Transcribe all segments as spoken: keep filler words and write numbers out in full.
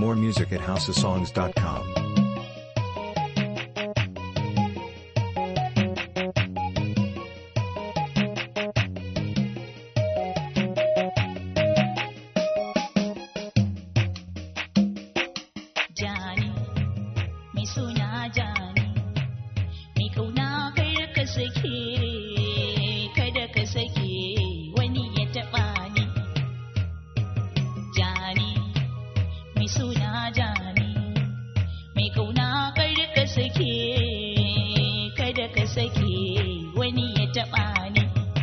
More music at house of songs dot com. Jani, mai suna Jani, mai kauna kai ka sake, kada ka sake wani ya taɓa ni. Jani, mai suna Jani, mai kauna kai ka sake, kada ka sake wani ya taɓa ni.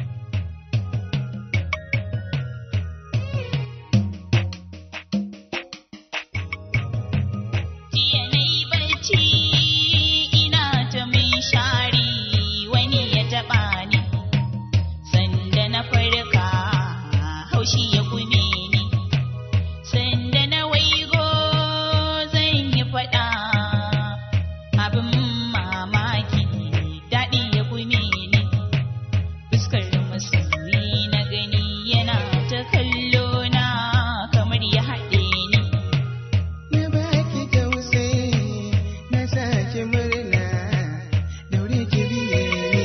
Haushi ya gume ni, sanda na waigo zan yi faɗa, abin mamaki daɗi ya gume ni, fuskar masoyi na gani yana ta kallo na kamar ya haɗe ni. Na baki tausayi na sake murna, daure ki biye ni.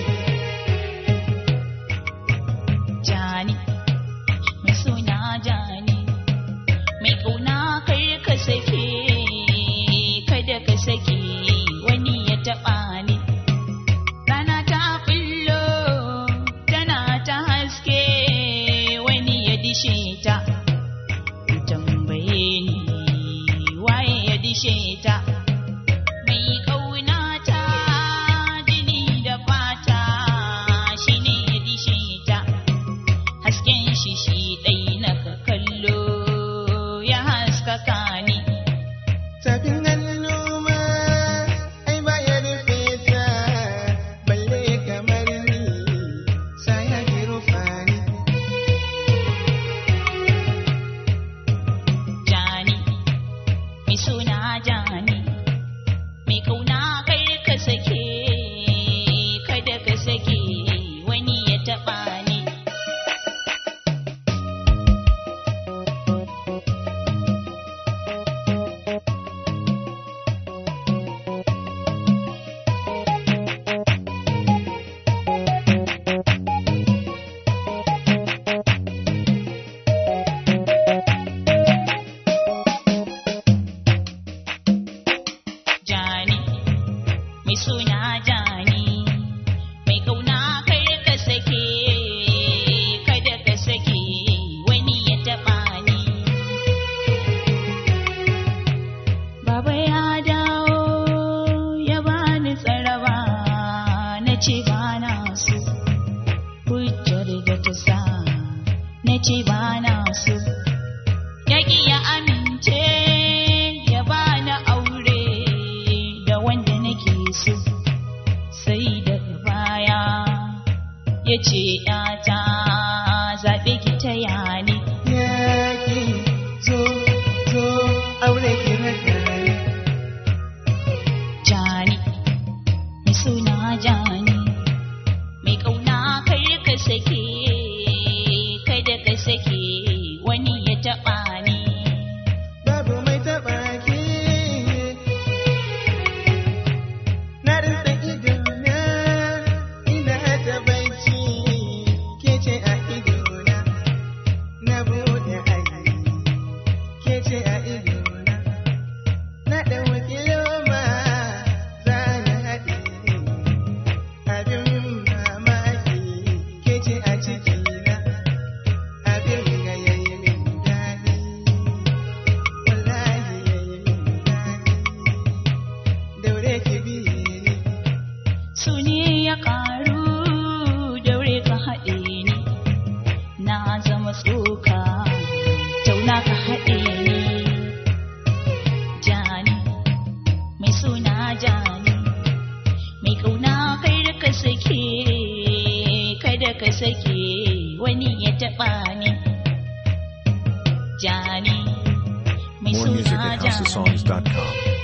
Jani, mai suna Jani, mai kauna kar ka sake, kada ka sake wani ya taɓa ni. Rana ta bullo tana ta haske, wani ya dishe ta, ku tambaye ni waye ya dishe ta. Mai kauna ta jini da fata shine ya dishe ta, hasken shi shi ɗai na ka kallo ya haskaka ni. Tafin hannu ma ai ba ya rufe ta, balle kamar ni sa ya ki rufa ni. Jani, mai suna Jani, mai kauna kar ka sake, kada ka sake wani ya taɓa ni. Jani, mai suna Jani, mai kauna kar ka sake, kada ka sake wani ya taɓa ni. Baba ya dawo ya bani tsaraba, na ce ba na so, hujjar da ta sa na ce ba na so. Ya ƙi ya amince ya bani aure da wanda nake so, sai daga baya ya ce ‘yata zaɓe ki taya ni. Ya ki zo zo aure ki raka ni. Jani, mai suna Jani, mai kauna kar ka sake, kada ka sake wani ya taɓa ni. Babu mai taɓa ki, na rinsa idona ina ta bacci, ke ce a idona, na buɗe aiki, ke ce a idona, na ɗauki loma za na haɗe, abin mamaki ke ce a cikina, abin ga yayi min daɗi, wallahi yayi min daɗi, daure ki biye ni. Su ne ya ƙaru daure ka haɗe ni, na zama tsoka tauna ka haɗe ni. Jani, mai suna Jani, mai kauna kar ka sake, kada ka sake wani ya taɓa ni. Jani, mai More music suna at house of songs Jani, dot com.